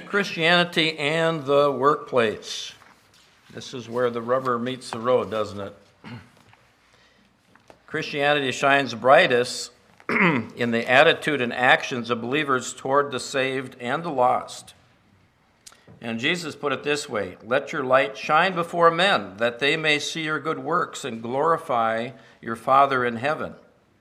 Christianity and the workplace. This is where the rubber meets the road, doesn't it? Christianity shines brightest in the attitude and actions of believers toward the saved and the lost. And Jesus put it this way: let your light shine before men, that they may see your good works and glorify your Father in heaven.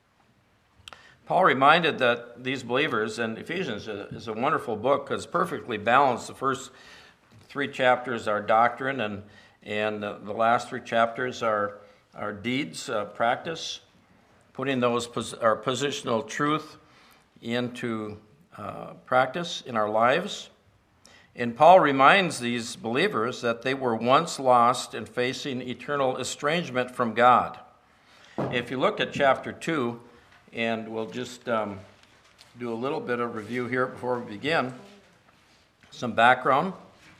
Paul reminded that these believers, and Ephesians is a wonderful book because it's perfectly balanced. The first 3 chapters are doctrine, and the last 3 chapters are deeds, practice, putting those our positional truth into practice in our lives. And Paul reminds these believers that they were once lost and facing eternal estrangement from God. If you look at chapter 2, and we'll just do a little bit of review here before we begin. Some background.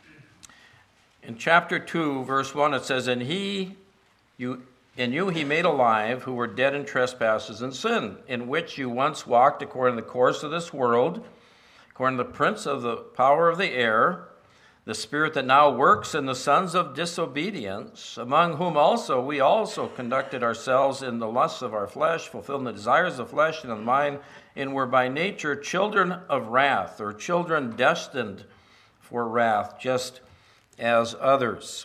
In chapter 2, verse 1, it says, In you he made alive who were dead in trespasses and sin, in which you once walked according to the course of this world, according to the prince of the power of the air, the spirit that now works in the sons of disobedience, among whom also we also conducted ourselves in the lusts of our flesh, fulfilling the desires of the flesh and of the mind, and were by nature children of wrath, or children destined for wrath, just as others.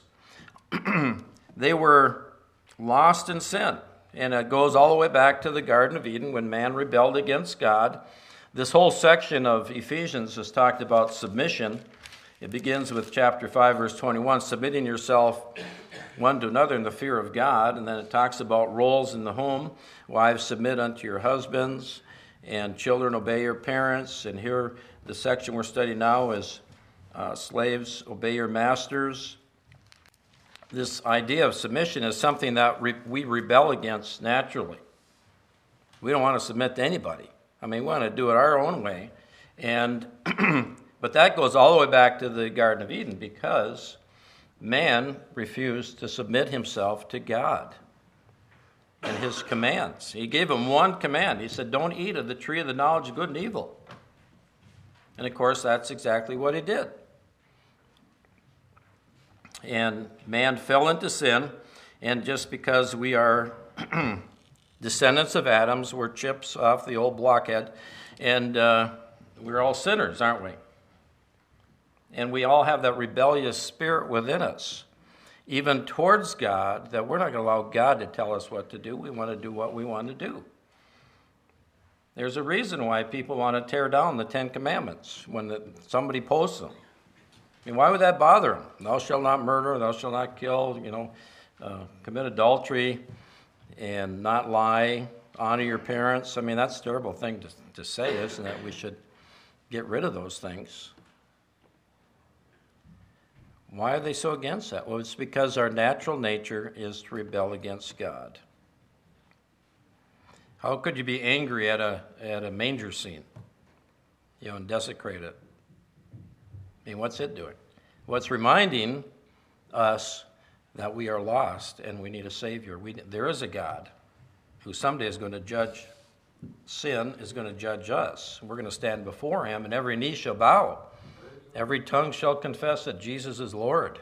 They were lost in sin, and it goes all the way back to the Garden of Eden when man rebelled against God. This whole section of Ephesians has talked about submission. It begins with chapter 5, verse 21, submitting yourself one to another in the fear of God. And then it talks about roles in the home. Wives, submit unto your husbands, and children, obey your parents. And here, the section we're studying now is slaves, obey your masters. This idea of submission is something that we rebel against naturally. We don't want to submit to anybody. I mean, we want to do it our own way. And but that goes all the way back to the Garden of Eden, because man refused to submit himself to God and his commands. He gave him one command. He said, don't eat of the tree of the knowledge of good and evil. And of course, that's exactly what he did. And man fell into sin, and just because we are descendants of Adam's, we're chips off the old blockhead, and we're all sinners, aren't we? And we all have that rebellious spirit within us, even towards God, that we're not going to allow God to tell us what to do. We want to do what we want to do. There's a reason why people want to tear down the 10 Commandments when somebody posts them. I mean, why would that bother them? Thou shalt not murder, thou shalt not kill, commit adultery, and not lie, honor your parents. I mean, that's a terrible thing to say, isn't it? We should get rid of those things. Why are they so against that? Well, it's because our natural nature is to rebel against God. How could you be angry at a manger scene, and desecrate it? I mean, what's it doing? Well, it's reminding us that we are lost and we need a Savior. There is a God who someday is going to judge sin, is going to judge us. We're going to stand before him, and every knee shall bow. Every tongue shall confess that Jesus is Lord.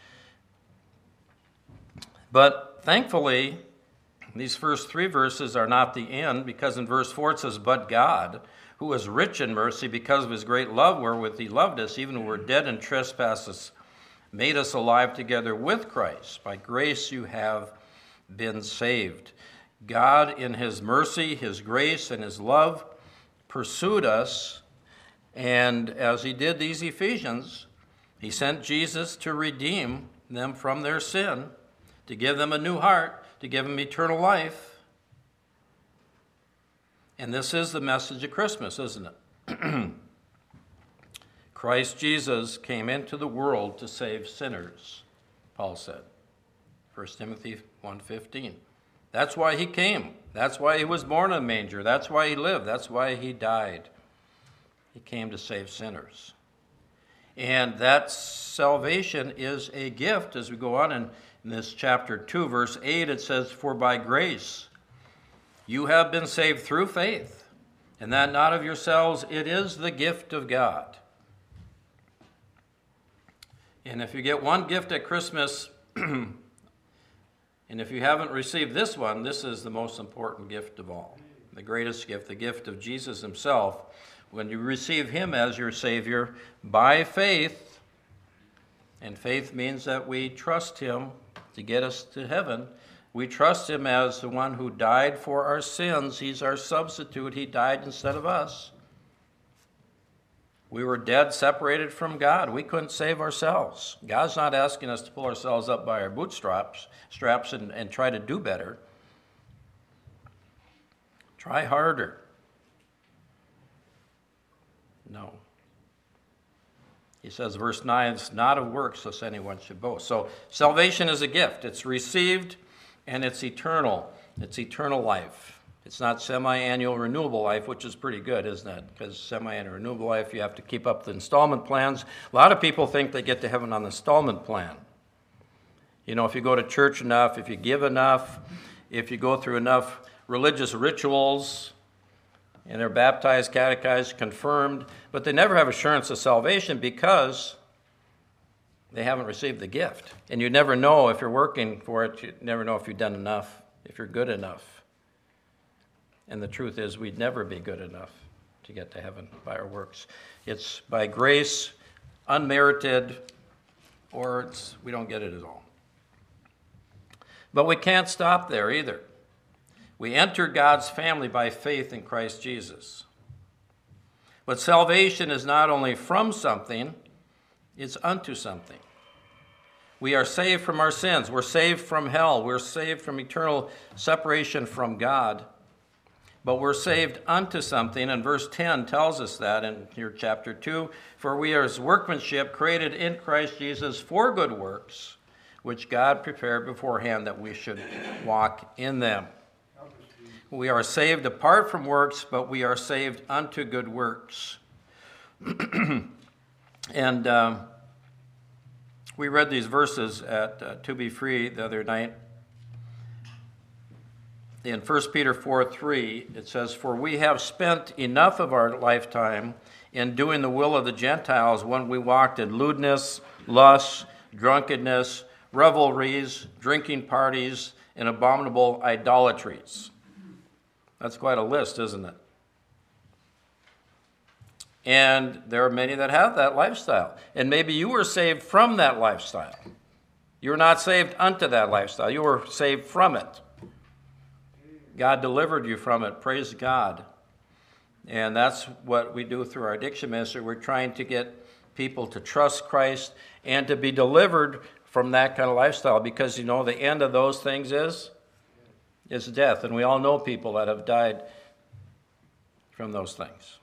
But thankfully, these first 3 verses are not the end, because in verse 4 it says, But God, who is rich in mercy because of his great love wherewith he loved us, even when we were dead in trespasses, made us alive together with Christ. By grace you have been saved. God, in his mercy, his grace, and his love, pursued us. And as he did these Ephesians, he sent Jesus to redeem them from their sin, to give them a new heart, to give them eternal life. And this is the message of Christmas, isn't it? Christ Jesus came into the world to save sinners, Paul said. 1 Timothy 1:15. That's why he came. That's why he was born in a manger. That's why he lived. That's why he died. He came to save sinners. And that salvation is a gift. As we go on in this chapter 2, verse 8, it says, For by grace you have been saved through faith, and that not of yourselves, it is the gift of God. And if you get one gift at Christmas, and if you haven't received this one, this is the most important gift of all. The greatest gift, the gift of Jesus himself. When you receive him as your Savior by faith, and faith means that we trust him to get us to heaven. We trust him as the one who died for our sins. He's our substitute. He died instead of us. We were dead, separated from God. We couldn't save ourselves. God's not asking us to pull ourselves up by our bootstraps and try to do better. Try harder. No. He says, verse 9, it's not of works, lest anyone should boast. So salvation is a gift. It's received, and it's eternal. It's eternal life. It's not semi-annual renewable life, which is pretty good, isn't it? Because semi-annual renewable life, you have to keep up the installment plans. A lot of people think they get to heaven on the installment plan. You know, if you go to church enough, if you give enough, if you go through enough religious rituals, and they're baptized, catechized, confirmed, but they never have assurance of salvation because they haven't received the gift. And you never know if you're working for it. You never know if you've done enough, if you're good enough. And the truth is, we'd never be good enough to get to heaven by our works. It's by grace, unmerited, or we don't get it at all. But we can't stop there either. We enter God's family by faith in Christ Jesus. But salvation is not only from something, it's unto something. We are saved from our sins. We're saved from hell. We're saved from eternal separation from God. But we're saved unto something, and verse 10 tells us that in here chapter 2. For we are his workmanship, created in Christ Jesus for good works, which God prepared beforehand that we should walk in them. We are saved apart from works, but we are saved unto good works. And we read these verses at To Be Free the other night. In 1 Peter 4:3, it says, For we have spent enough of our lifetime in doing the will of the Gentiles when we walked in lewdness, lust, drunkenness, revelries, drinking parties, and abominable idolatries. That's quite a list, isn't it? And there are many that have that lifestyle. And maybe you were saved from that lifestyle. You were not saved unto that lifestyle. You were saved from it. God delivered you from it. Praise God. And that's what we do through our addiction ministry. We're trying to get people to trust Christ and to be delivered from that kind of lifestyle, because, you know, the end of those things is death. And we all know people that have died from those things.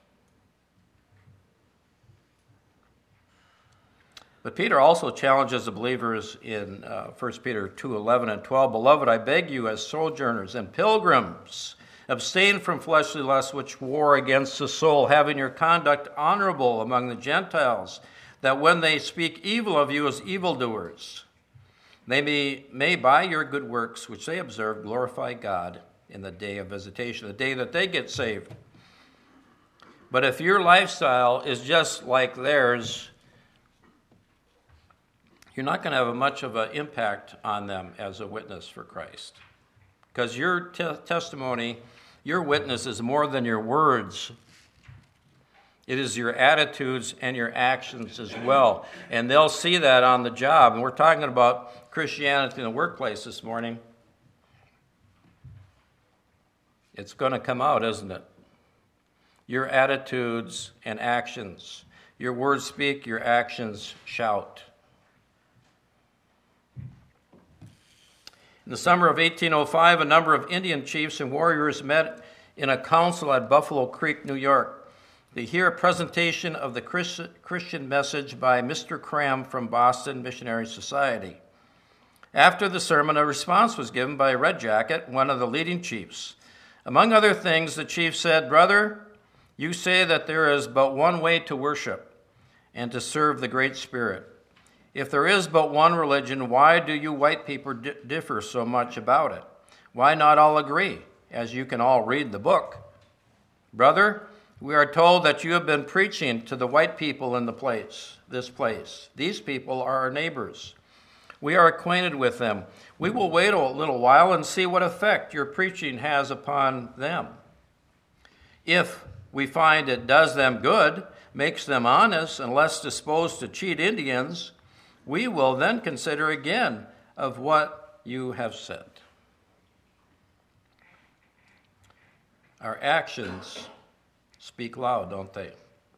But Peter also challenges the believers in 1 Peter 2:11 and 12. Beloved, I beg you as sojourners and pilgrims, abstain from fleshly lusts which war against the soul, having your conduct honorable among the Gentiles, that when they speak evil of you as evildoers, they may by your good works which they observe glorify God in the day of visitation, the day that they get saved. But if your lifestyle is just like theirs, you're not going to have much of an impact on them as a witness for Christ. Because your testimony, your witness is more than your words. It is your attitudes and your actions as well. And they'll see that on the job. And we're talking about Christianity in the workplace this morning. It's going to come out, isn't it? Your attitudes and actions. Your words speak, your actions shout. In the summer of 1805, a number of Indian chiefs and warriors met in a council at Buffalo Creek, New York, to hear a presentation of the Christian message by Mr. Cram from Boston Missionary Society. After the sermon, a response was given by Red Jacket, one of the leading chiefs. Among other things, the chief said, Brother, you say that there is but one way to worship and to serve the Great Spirit. If there is but one religion, why do you white people differ so much about it? Why not all agree, as you can all read the book? Brother, We are told that you have been preaching to the white people in this place. These people are our neighbors. We are acquainted with them. We will wait a little while and see what effect your preaching has upon them. If we find it does them good, makes them honest and less disposed to cheat Indians, we will then consider again of what you have said. Our actions speak loud, don't they?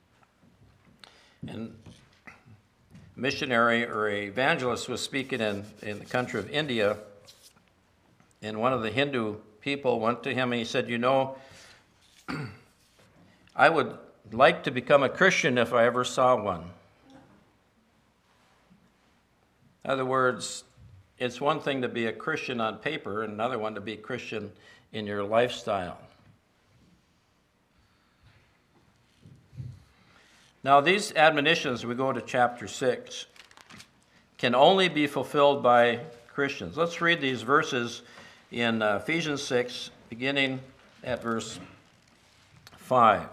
And a missionary or an evangelist was speaking in the country of India, and one of the Hindu people went to him and he said, I would like to become a Christian if I ever saw one. In other words, it's one thing to be a Christian on paper and another one to be a Christian in your lifestyle. Now, these admonitions, we go to chapter 6, can only be fulfilled by Christians. Let's read these verses in Ephesians 6, beginning at verse 5.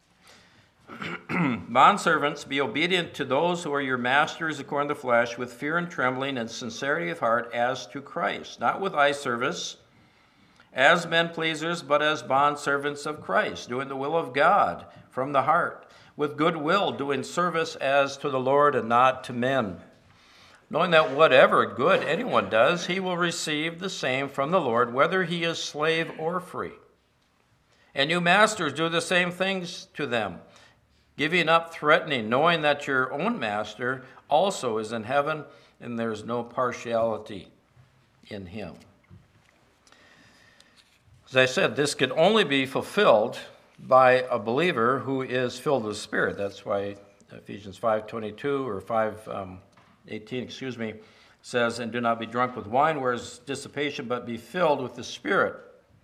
Bondservants, be obedient to those who are your masters according to the flesh, with fear and trembling and sincerity of heart as to Christ, not with eye service, as men pleasers, but as bondservants of Christ, doing the will of God from the heart, with good will, doing service as to the Lord and not to men, knowing that whatever good anyone does, he will receive the same from the Lord, whether he is slave or free. And you masters, do the same things to them, giving up threatening, knowing that your own master also is in heaven, and there's no partiality in him. As I said, this could only be fulfilled by a believer who is filled with the Spirit. That's why Ephesians 5:22 or 5:18, says, and do not be drunk with wine, where is dissipation, but be filled with the Spirit.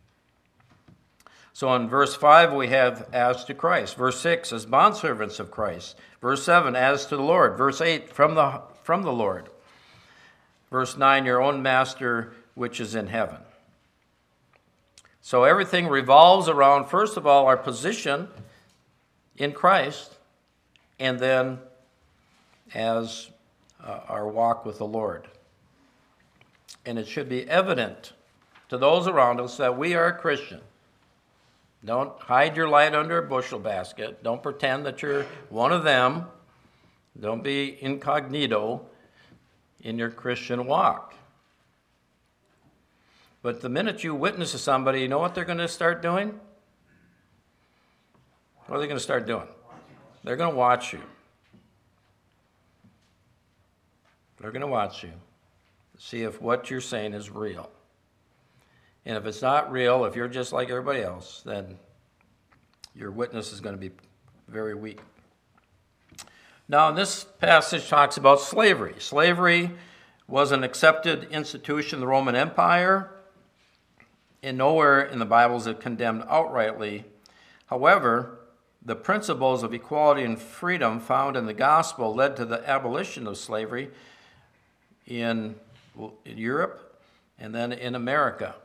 So in verse 5, we have as to Christ. Verse 6, as bondservants of Christ. Verse 7, as to the Lord. Verse 8, from the Lord. Verse 9, your own master which is in heaven. So everything revolves around, first of all, our position in Christ, and then as our walk with the Lord. And it should be evident to those around us that we are a Christian. Don't hide your light under a bushel basket. Don't pretend that you're one of them. Don't be incognito in your Christian walk. But the minute you witness to somebody, you know what they're going to start doing? What are they going to start doing? They're going to watch you. They're going to watch you. See if what you're saying is real. And if it's not real, if you're just like everybody else, then your witness is going to be very weak. Now, this passage talks about slavery. Slavery was an accepted institution in the Roman Empire, and nowhere in the Bible is it condemned outrightly. However, the principles of equality and freedom found in the gospel led to the abolition of slavery in Europe and then in America.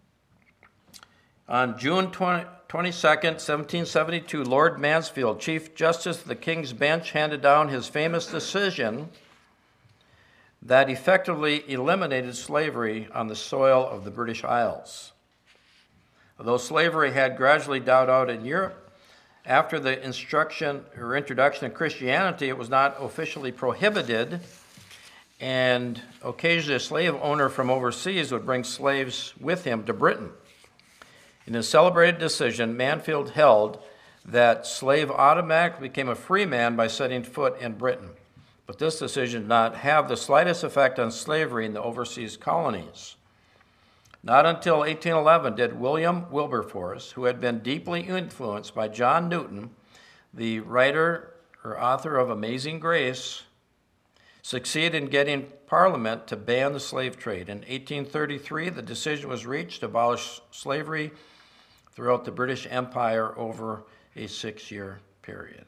On June 22nd, 1772, Lord Mansfield, Chief Justice of the King's Bench, handed down his famous decision that effectively eliminated slavery on the soil of the British Isles. Although slavery had gradually died out in Europe, after the introduction of Christianity, it was not officially prohibited, and occasionally a slave owner from overseas would bring slaves with him to Britain. In a celebrated decision, Mansfield held that slave automatically became a free man by setting foot in Britain. But this decision did not have the slightest effect on slavery in the overseas colonies. Not until 1811 did William Wilberforce, who had been deeply influenced by John Newton, the writer or author of Amazing Grace, succeed in getting Parliament to ban the slave trade. In 1833, the decision was reached to abolish slavery throughout the British Empire over a 6-year period.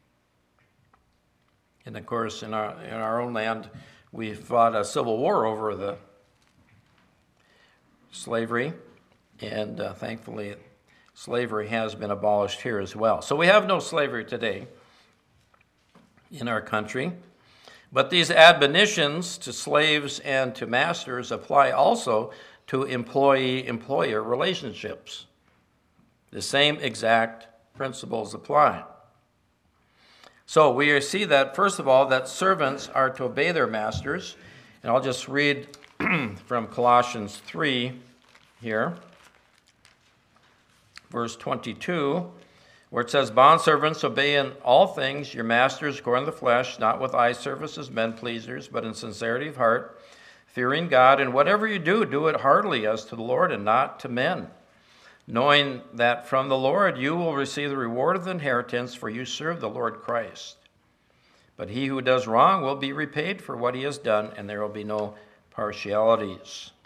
And of course, in our own land, we fought a civil war over the slavery, and thankfully slavery has been abolished here as well. So we have no slavery today in our country. But these admonitions to slaves and to masters apply also to employee-employer relationships. The same exact principles apply. So we see that, first of all, that servants are to obey their masters. And I'll just read from Colossians 3 here, verse 22, where it says, "Bondservants, obey in all things your masters according to the flesh, not with eye service as men pleasers, but in sincerity of heart, fearing God. And whatever you do, do it heartily as to the Lord and not to men, knowing that from the Lord you will receive the reward of the inheritance, for you serve the Lord Christ. But he who does wrong will be repaid for what he has done, and there will be no partiality.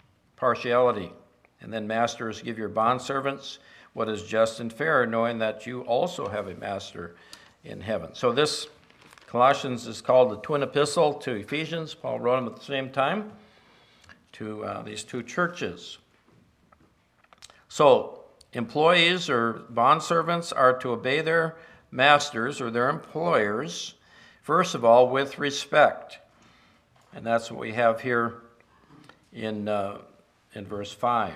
And then masters, give your bondservants what is just and fair, knowing that you also have a master in heaven." So this Colossians is called the twin epistle to Ephesians. Paul wrote them at the same time to these two churches. So employees or bondservants are to obey their masters or their employers, first of all, with respect. And that's what we have here in verse 5.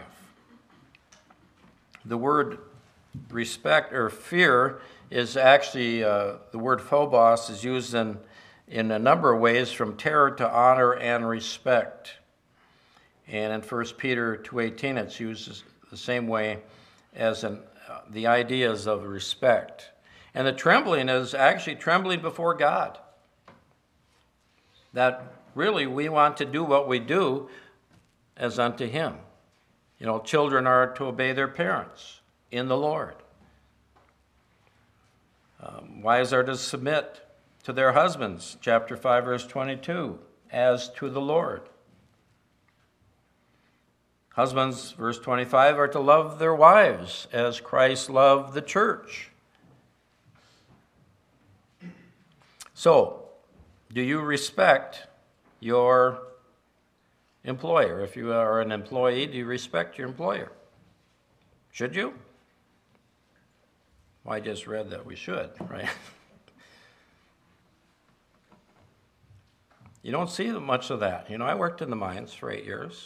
The word respect or fear is actually, the word phobos is used in a number of ways, from terror to honor and respect. And in 1 Peter 2:18, it's used the same way as the ideas of respect. And the trembling is actually trembling before God. That really we want to do what we do as unto him. You know, children are to obey their parents in the Lord. Wives are to submit to their husbands, chapter 5, verse 22, as to the Lord. Husbands, verse 25, are to love their wives as Christ loved the church. So, do you respect your employer? If you are an employee, do you respect your employer? Should you? Well, I just read that we should, right? You don't see much of that. You know, I worked in the mines for 8 years.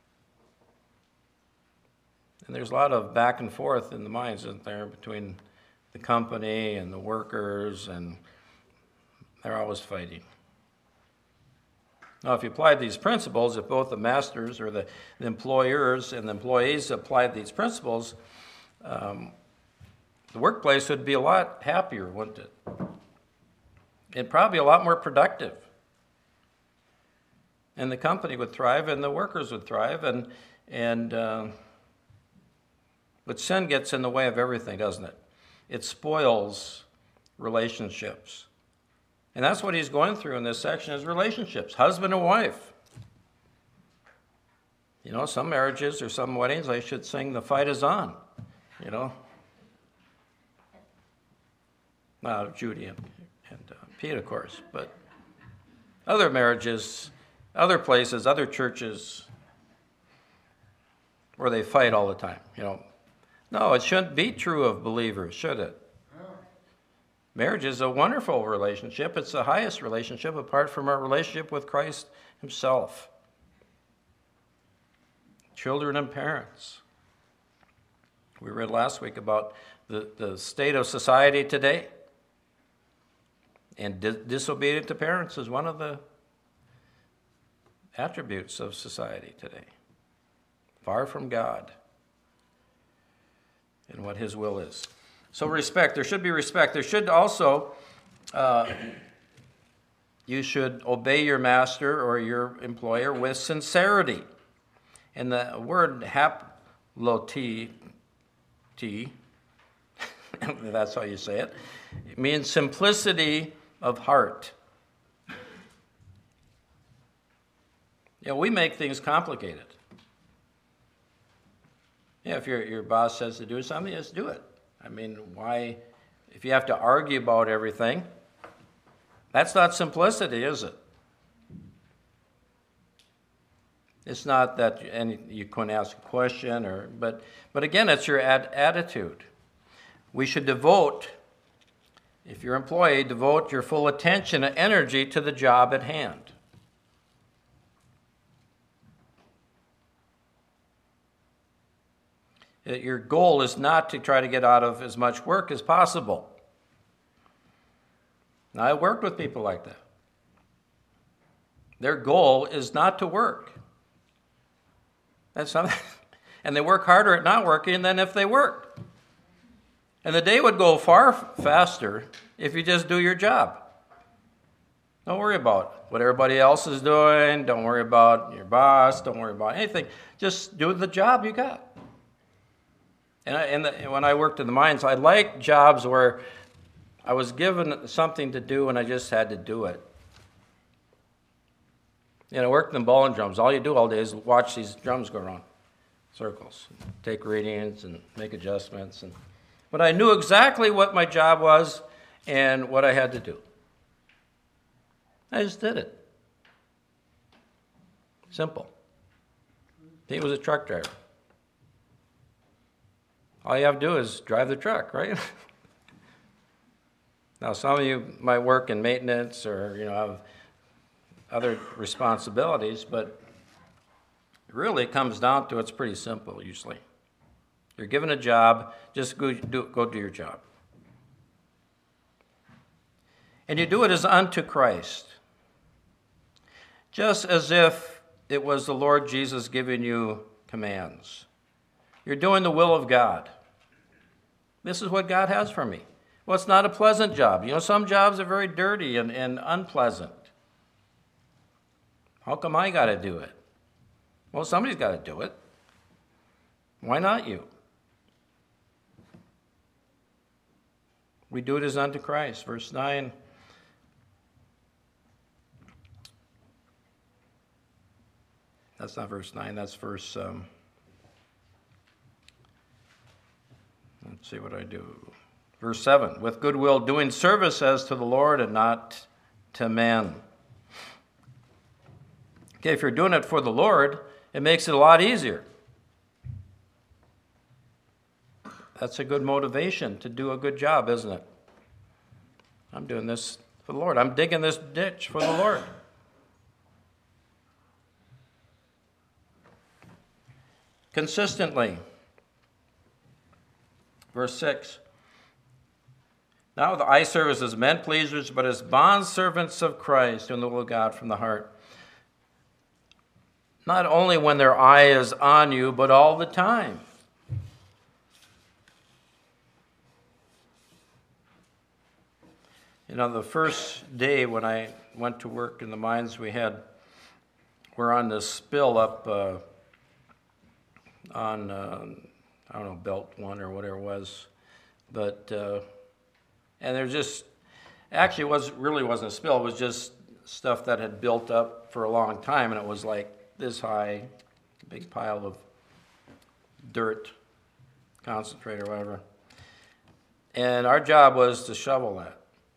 And there's a lot of back and forth in the mines, isn't there, between the company and the workers, and they're always fighting. Now, if you applied these principles, if both the masters or the employers and the employees applied these principles, the workplace would be a lot happier, wouldn't it? And probably a lot more productive. And the company would thrive, and the workers would thrive, but sin gets in the way of everything, doesn't it? It spoils relationships. And that's what he's going through in this section, is relationships, husband and wife. You know, some marriages or some weddings, they should sing "The Fight Is On," you know. Judy and Pete, of course, but other marriages, other places, other churches, where they fight all the time, you know. No, it shouldn't be true of believers, should it? Marriage is a wonderful relationship. It's the highest relationship apart from our relationship with Christ himself. Children and parents. We read last week about the state of society today. And disobedient to parents is one of the attributes of society today. Far from God and what his will is. So respect. There should be respect. There should also, you should obey your master or your employer with sincerity. And the word haploti, that's how you say it, it means simplicity of heart. You know, we make things complicated. Yeah, if your boss says to do something, just do it. I mean, why, if you have to argue about everything, that's not simplicity, is it? It's not that you couldn't ask a question, but again, it's your attitude. We should devote, if you're an employee, devote your full attention and energy to the job at hand. Your goal is not to try to get out of as much work as possible. Now, I worked with people like that. Their goal is not to work. That's something, and they work harder at not working than if they worked. And the day would go far faster if you just do your job. Don't worry about what everybody else is doing. Don't worry about your boss. Don't worry about anything. Just do the job you got. And when I worked in the mines, I liked jobs where I was given something to do and I just had to do it. I worked in ball and drums. All you do all day is watch these drums go around circles, take readings and make adjustments. But I knew exactly what my job was and what I had to do. I just did it. Simple. He was a truck driver. All you have to do is drive the truck, right? Now, some of you might work in maintenance or, have other responsibilities, but really it comes down to it's pretty simple usually. You're given a job, just go do your job. And you do it as unto Christ, just as if it was the Lord Jesus giving you commands. You're doing the will of God. This is what God has for me. Well, it's not a pleasant job. Some jobs are very dirty and unpleasant. How come I got to do it? Well, somebody's got to do it. Why not you? We do it as unto Christ. Verse 9. That's not verse 9. That's verse... Let's see what I do. Verse 7, with goodwill, doing service as to the Lord and not to men. Okay, if you're doing it for the Lord, it makes it a lot easier. That's a good motivation to do a good job, isn't it? I'm doing this for the Lord. I'm digging this ditch for the Lord. Consistently. Verse 6. Now the eye serve as men pleasers, but as bondservants of Christ, doing the will of God from the heart. Not only when their eye is on you, but all the time. The first day when I went to work in the mines, we're on this spill up on Belt 1 or whatever it was. But, and there's just, actually it wasn't a spill, it was just stuff that had built up for a long time, and it was like this high, a big pile of dirt, concentrate or whatever. And our job was to shovel that.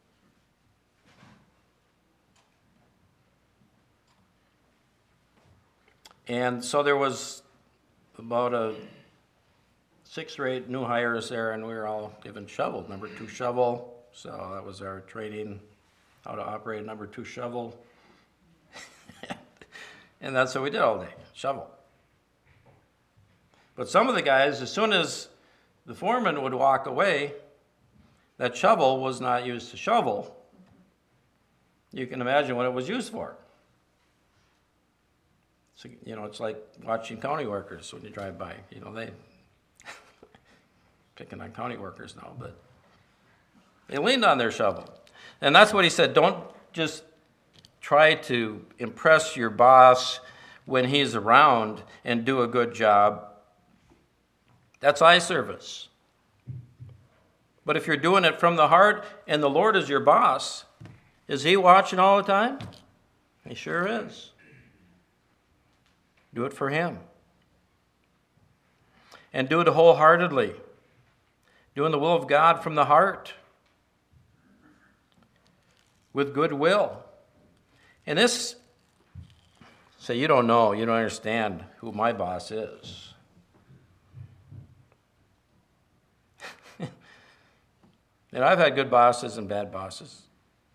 And so there was about 6 or 8 new hires there, and we were all given shovel, number 2 shovel. So that was our training, how to operate a number 2 shovel. And that's what we did all day, shovel. But some of the guys, as soon as the foreman would walk away, that shovel was not used to shovel. You can imagine what it was used for. So, it's like watching county workers when you drive by. They picking on county workers now, but they leaned on their shovel. And that's what he said. Don't just try to impress your boss when he's around and do a good job. That's eye service. But if you're doing it from the heart and the Lord is your boss, is he watching all the time? He sure is. Do it for him. And do it wholeheartedly. Doing the will of God from the heart. With goodwill. And this Say, you don't know, you don't understand who my boss is. And I've had good bosses and bad bosses.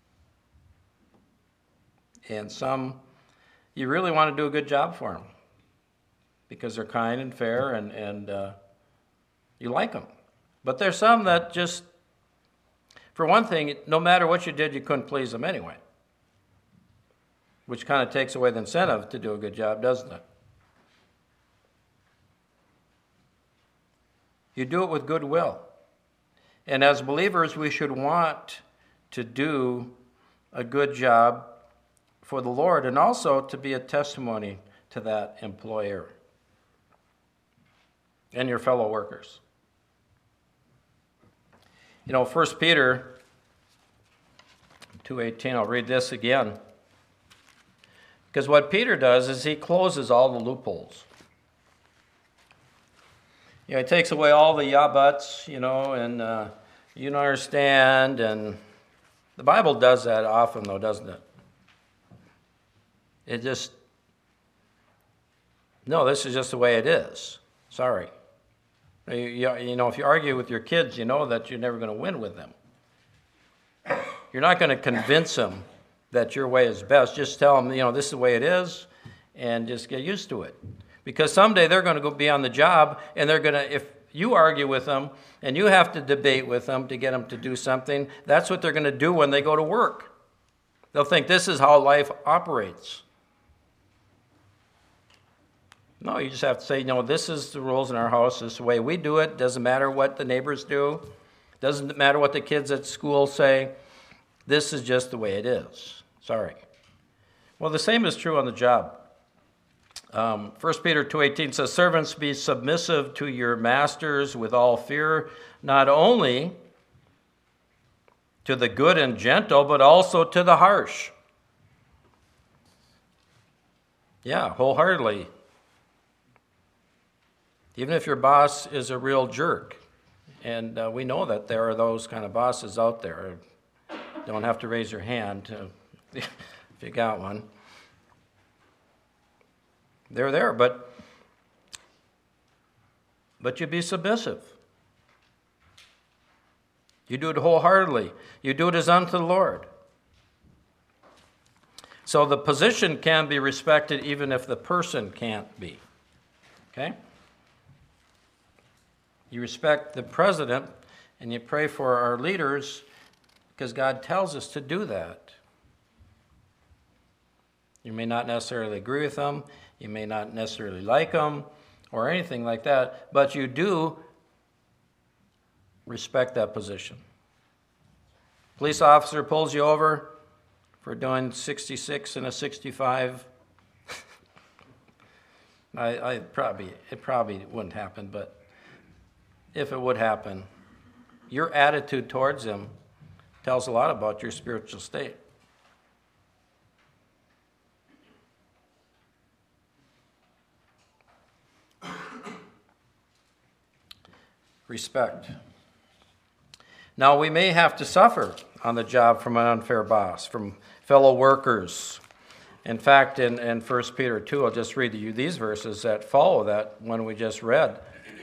And some, you really want to do a good job for them because they're kind and fair and you like them. But there's some that just, for one thing, no matter what you did, you couldn't please them anyway. Which kind of takes away the incentive to do a good job, doesn't it? You do it with goodwill. And as believers, we should want to do a good job for the Lord and also to be a testimony to that employer and your fellow workers. 1 Peter 2:18, I'll read this again. Because what Peter does is he closes all the loopholes. He takes away all the yeah buts, and you don't understand. And the Bible does that often, though, doesn't it? It just, no, this is just the way it is. Sorry. If you argue with your kids, you know that you're never going to win with them. You're not going to convince them that your way is best. Just tell them, this is the way it is, and just get used to it. Because someday they're going to go be on the job, and they're going to, if you argue with them, and you have to debate with them to get them to do something, that's what they're going to do when they go to work. They'll think this is how life operates. No, you just have to say, this is the rules in our house. This is the way we do it. Doesn't matter what the neighbors do. Doesn't matter what the kids at school say. This is just the way it is. Sorry. Well, the same is true on the job. 1 Peter 2:18 says, servants, be submissive to your masters with all fear, not only to the good and gentle, but also to the harsh. Yeah, wholeheartedly. Even if your boss is a real jerk, and we know that there are those kind of bosses out there. Don't have to raise your hand if you got one. They're there, but you be submissive. You do it wholeheartedly. You do it as unto the Lord. So the position can be respected even if the person can't be. Okay? You respect the president and you pray for our leaders because God tells us to do that. You may not necessarily agree with them. You may not necessarily like them or anything like that, but you do respect that position. Police officer pulls you over for doing 66 and a 65. It probably wouldn't happen, but if it would happen, your attitude towards him tells a lot about your spiritual state. Respect. Now, we may have to suffer on the job from an unfair boss, from fellow workers. In fact, in 1 Peter 2, I'll just read you these verses that follow that one we just read,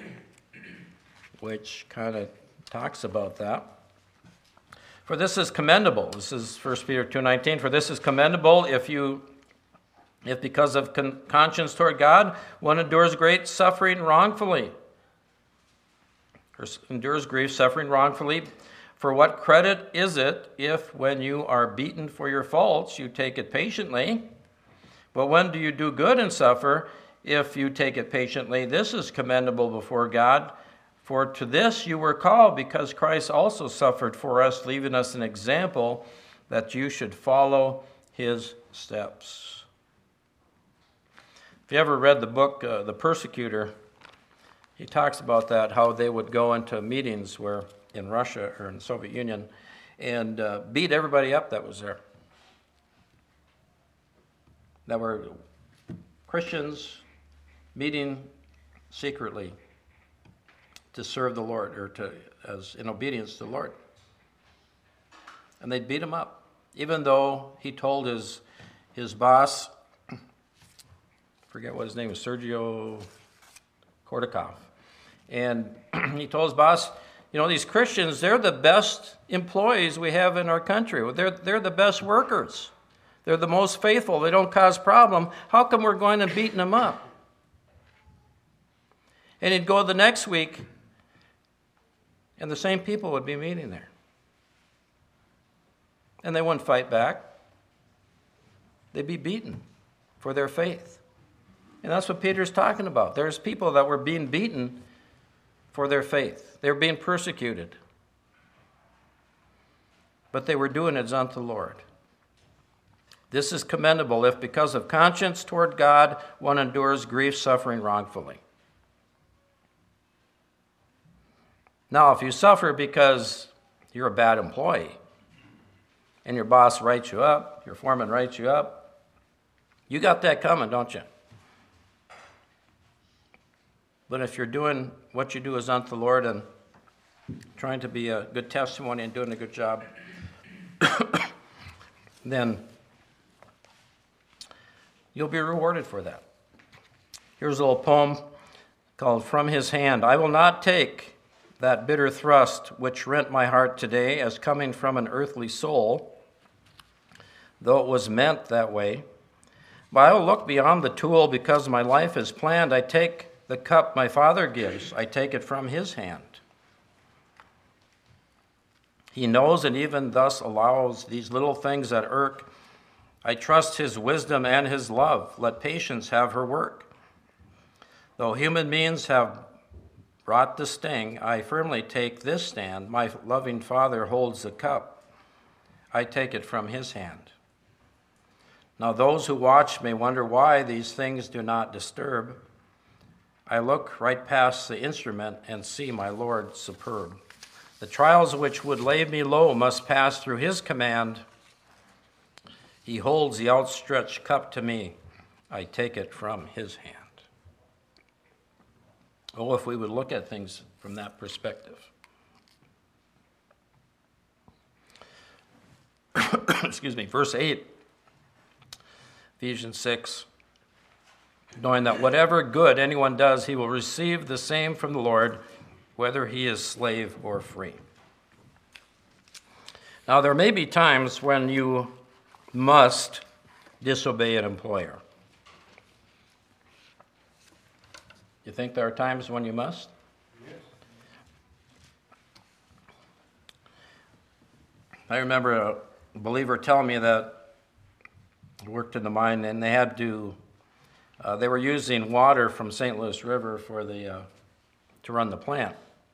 which kind of talks about that. For this is commendable. This is 1 Peter 2:19. For this is commendable if because of conscience toward God, one endures great suffering wrongfully, or endures grief, suffering wrongfully. For what credit is it if, when you are beaten for your faults, you take it patiently? But when do you do good and suffer, if you take it patiently? This is commendable before God. For to this you were called, because Christ also suffered for us, leaving us an example that you should follow his steps. If you ever read the book, The Persecutor, he talks about that, how they would go into meetings where in Russia or in the Soviet Union and beat everybody up that was there. That were Christians meeting secretly to serve the Lord, or as in obedience to the Lord. And they'd beat him up, even though he told his boss, forget what his name was, Sergio Kordakov. And he told his boss, you know, these Christians, they're the best employees we have in our country. They're the best workers. They're the most faithful. They don't cause problem. How come we're going and beating them up? And he'd go the next week, and the same people would be meeting there. And they wouldn't fight back. They'd be beaten for their faith. And that's what Peter's talking about. There's people that were being beaten for their faith. They were being persecuted. But they were doing it unto the Lord. This is commendable if because of conscience toward God one endures grief, suffering wrongfully. Now, if you suffer because you're a bad employee and your boss writes you up, your foreman writes you up, you got that coming, don't you? But if you're doing what you do is unto the Lord and trying to be a good testimony and doing a good job, then you'll be rewarded for that. Here's a little poem called From His Hand. I will not take that bitter thrust which rent my heart today as coming from an earthly soul, though it was meant that way. But I will look beyond the tool because my life is planned. I take the cup my Father gives. I take it from His hand. He knows and even thus allows these little things that irk. I trust His wisdom and His love. Let patience have her work. Though human means have brought the sting, I firmly take this stand. My loving Father holds the cup. I take it from His hand. Now those who watch may wonder why these things do not disturb. I look right past the instrument and see my Lord superb. The trials which would lay me low must pass through His command. He holds the outstretched cup to me. I take it from His hand. Oh, if we would look at things from that perspective. Excuse me, verse 8, Ephesians 6. Knowing that whatever good anyone does, he will receive the same from the Lord, whether he is slave or free. Now, there may be times when you must disobey an employer. You think there are times when you must? Yes. I remember a believer telling me that he worked in the mine and they had to, they were using water from St. Louis River for to run the plant.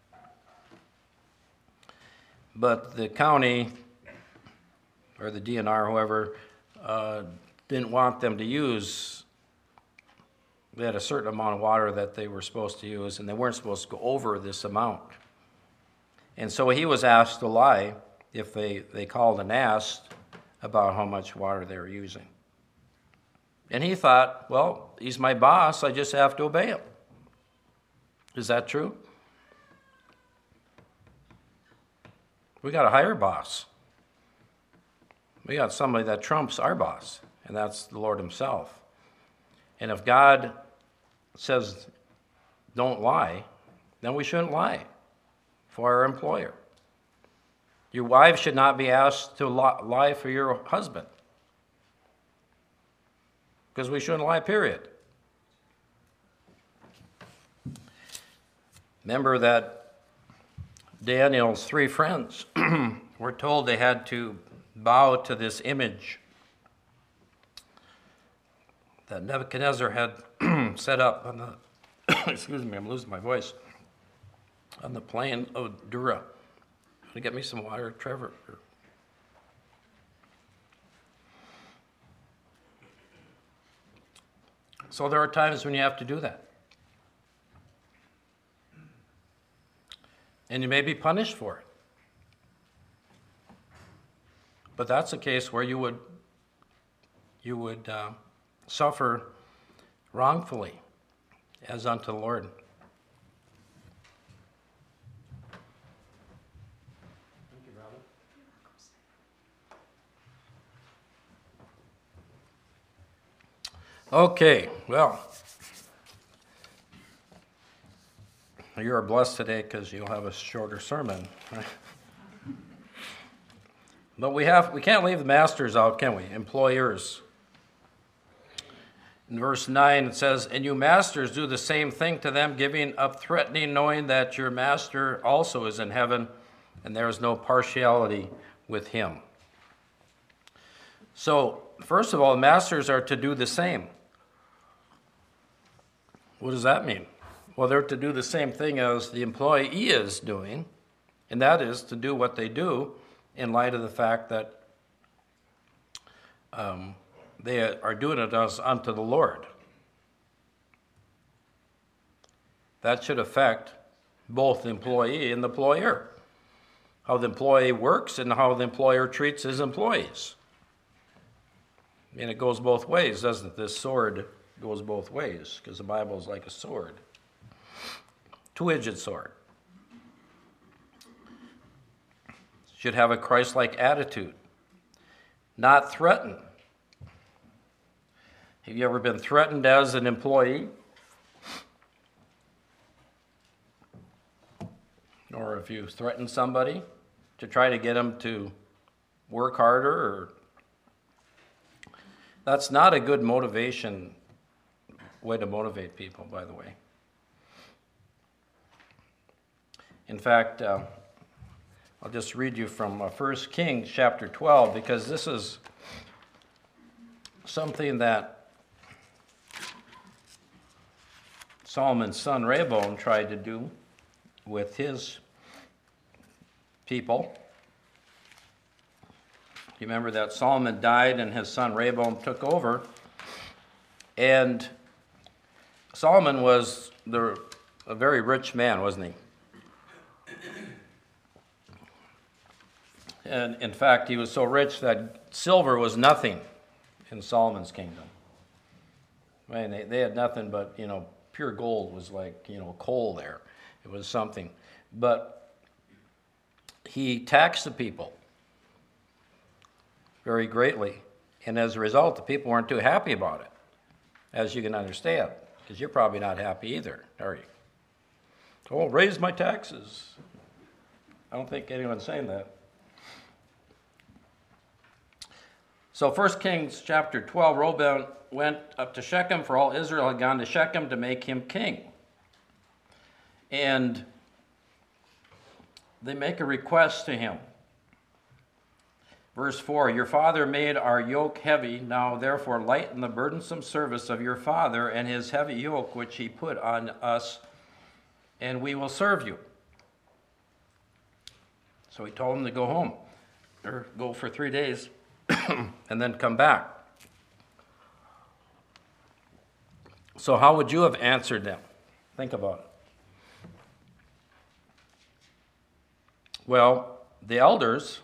But the county, or the DNR, whoever, didn't want them to use. They had a certain amount of water that they were supposed to use, and they weren't supposed to go over this amount. And so he was asked to lie if they called and asked about how much water they were using. And he thought, well, he's my boss, I just have to obey him. Is that true? We got a higher boss. We got somebody that trumps our boss, and that's the Lord Himself. And if God says don't lie, then we shouldn't lie for our employer. Your wife should not be asked to lie for your husband, because we shouldn't lie, period. Remember that Daniel's 3 friends were told they had to bow to this image that Nebuchadnezzar had set up on the, excuse me, I'm losing my voice, on the plain of Dura. Can you get me some water, Trevor? So there are times when you have to do that. And you may be punished for it. But that's a case where you would suffer wrongfully as unto the Lord. Thank you, brother. Okay, well, you are blessed today because you'll have a shorter sermon. Right? But we can't leave the masters out, can we? Employers. In verse 9 it says, "And you masters do the same thing to them, giving up threatening, knowing that your master also is in heaven, and there is no partiality with him." So, first of all, the masters are to do the same. What does that mean? Well, they're to do the same thing as the employee is doing, and that is to do what they do in light of the fact that they are doing it as unto the Lord. That should affect both the employee and the employer. How the employee works and how the employer treats his employees. And it goes both ways, doesn't it? This sword goes both ways, because the Bible is like a sword. Two-edged sword. Should have a Christ-like attitude. Not threaten. Have you ever been threatened as an employee? Or if you threaten somebody to try to get them to work harder? That's not a good way to motivate people, by the way. In fact, I'll just read you from 1 Kings chapter 12, because this is something that Solomon's son Rehoboam tried to do with his people. You remember that Solomon died and his son Rehoboam took over. And Solomon was a very rich man, wasn't he? And in fact, he was so rich that silver was nothing in Solomon's kingdom. I mean, they had nothing but, pure gold was like, coal there. It was something. But he taxed the people very greatly. And as a result, the people weren't too happy about it, as you can understand, because you're probably not happy either, are you? Oh, raise my taxes. I don't think anyone's saying that. So 1 Kings chapter 12, Rehoboam went up to Shechem, for all Israel had gone to Shechem to make him king. And they make a request to him. Verse 4, "Your father made our yoke heavy. Now therefore lighten the burdensome service of your father and his heavy yoke which he put on us, and we will serve you." So he told him to go home, or go for 3 days, and then come back. So how would you have answered them? Think about it. Well, the elders,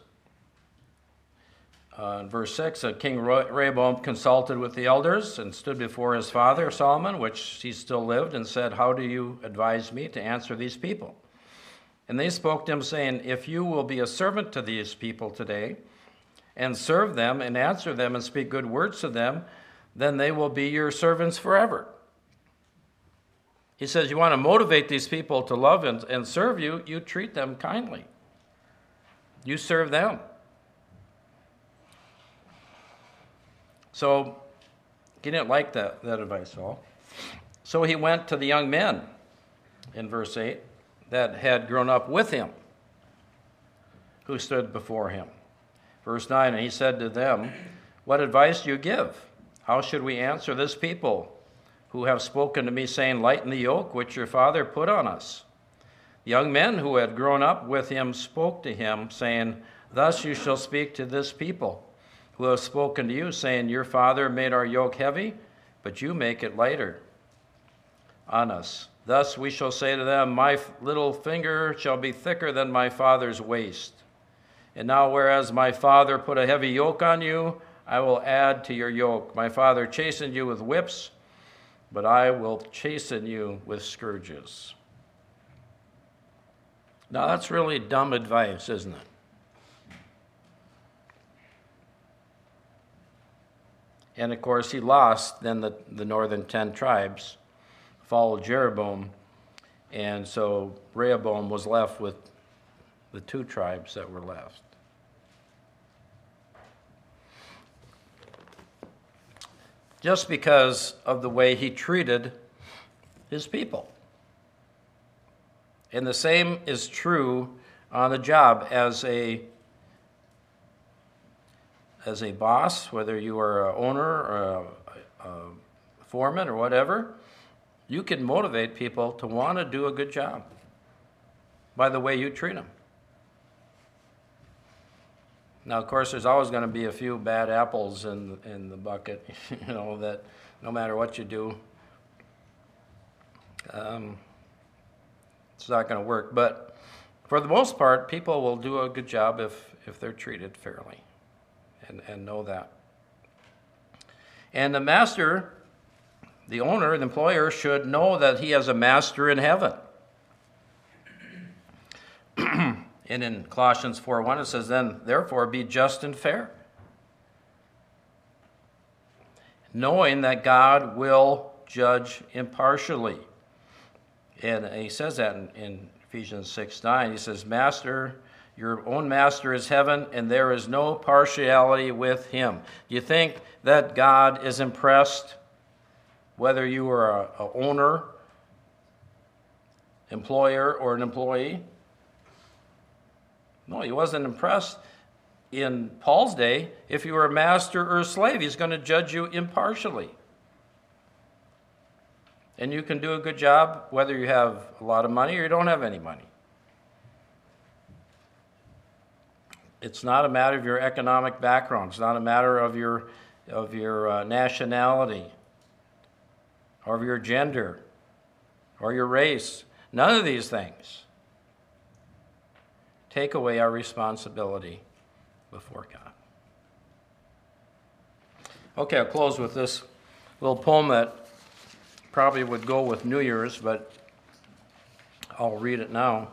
in verse 6, King Rehoboam consulted with the elders and stood before his father Solomon, which he still lived, and said, "How do you advise me to answer these people?" And they spoke to him, saying, "If you will be a servant to these people today, and serve them, and answer them, and speak good words to them, then they will be your servants forever." He says, you want to motivate these people to love and serve you, you treat them kindly. You serve them. So he didn't like that advice at all. So he went to the young men, in verse 8, that had grown up with him, who stood before him. Verse 9, "And he said to them, What advice do you give? How should we answer this people who have spoken to me, saying, Lighten the yoke which your father put on us? The young men who had grown up with him spoke to him, saying, Thus you shall speak to this people who have spoken to you, saying, Your father made our yoke heavy, but you make it lighter on us. Thus we shall say to them, My little finger shall be thicker than my father's waist. And now whereas my father put a heavy yoke on you, I will add to your yoke. My father chastened you with whips, but I will chasten you with scourges." Now that's really dumb advice, isn't it? And of course, he lost. Then the northern 10 tribes followed Jeroboam. And so Rehoboam was left with the 2 tribes that were left. Just because of the way he treated his people. And the same is true on the job as a boss, whether you are an owner or a foreman or whatever. You can motivate people to want to do a good job by the way you treat them. Now, of course, there's always going to be a few bad apples in the bucket, that no matter what you do, it's not going to work. But for the most part, people will do a good job if they're treated fairly and know that. And the master, the owner, the employer, should know that he has a master in heaven. And in Colossians 4:1 it says, "Then therefore be just and fair, knowing that God will judge impartially." And he says that in Ephesians 6:9. He says, "Master, your own master is heaven, and there is no partiality with him." Do you think that God is impressed whether you are an owner, employer, or an employee? No, he wasn't impressed in Paul's day. If you were a master or a slave, he's going to judge you impartially. And you can do a good job whether you have a lot of money or you don't have any money. It's not a matter of your economic background. It's not a matter of your nationality or of your gender or your race. None of these things take away our responsibility before God. Okay, I'll close with this little poem that probably would go with New Year's, but I'll read it now.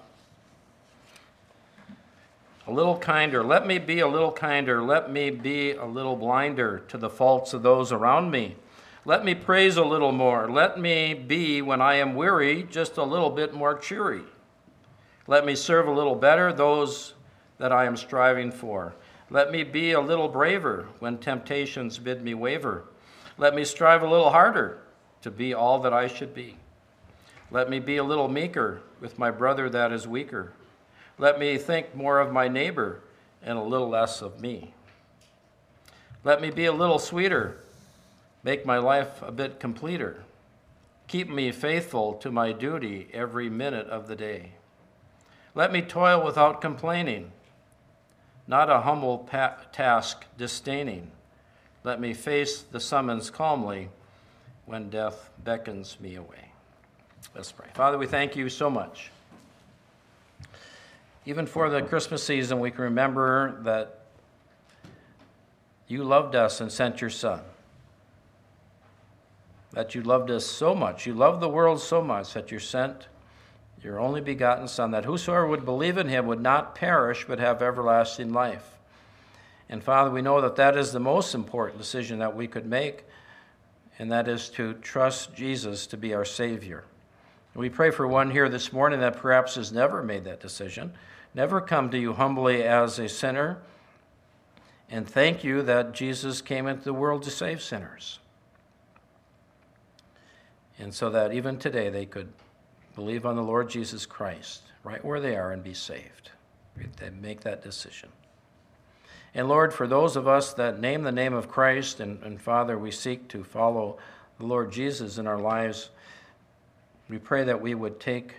A little kinder, let me be a little kinder, let me be a little blinder to the faults of those around me. Let me praise a little more, let me be, when I am weary, just a little bit more cheery. Let me serve a little better those that I am striving for. Let me be a little braver when temptations bid me waver. Let me strive a little harder to be all that I should be. Let me be a little meeker with my brother that is weaker. Let me think more of my neighbor and a little less of me. Let me be a little sweeter, make my life a bit completer. Keep me faithful to my duty every minute of the day. Let me toil without complaining, not a humble task disdaining. Let me face the summons calmly when death beckons me away. Let's pray. Father, we thank you so much. Even for the Christmas season, we can remember that you loved us and sent your Son. That you loved us so much. You loved the world so much that you sent your only begotten Son, that whosoever would believe in him would not perish but have everlasting life. And Father, we know that that is the most important decision that we could make, and that is to trust Jesus to be our Savior. And we pray for one here this morning that perhaps has never made that decision, never come to you humbly as a sinner, and thank you that Jesus came into the world to save sinners. And so that even today they could believe on the Lord Jesus Christ right where they are and be saved. They make that decision. And Lord, for those of us that name the name of Christ, and Father, we seek to follow the Lord Jesus in our lives, we pray that we would take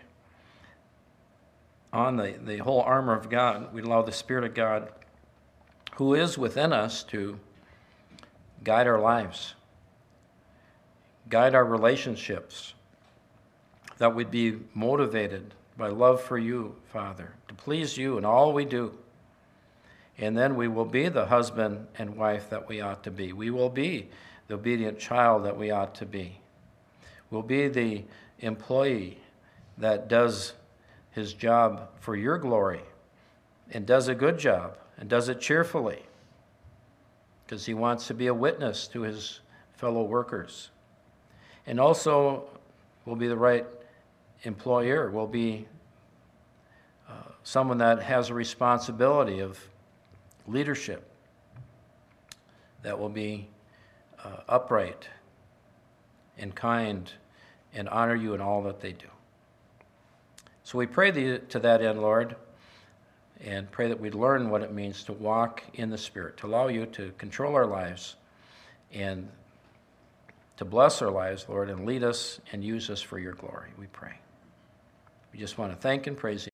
on the whole armor of God. We allow the Spirit of God, who is within us, to guide our lives, guide our relationships, that we'd be motivated by love for you, Father, to please you in all we do. And then we will be the husband and wife that we ought to be. We will be the obedient child that we ought to be. We'll be the employee that does his job for your glory and does a good job and does it cheerfully. because he wants to be a witness to his fellow workers. And also will be the right employer, will be someone that has a responsibility of leadership, that will be upright and kind and honor you in all that they do. So we pray to that end, Lord, and pray that we'd learn what it means to walk in the Spirit, to allow you to control our lives and to bless our lives, Lord, and lead us and use us for your glory, we pray. We just want to thank and praise you.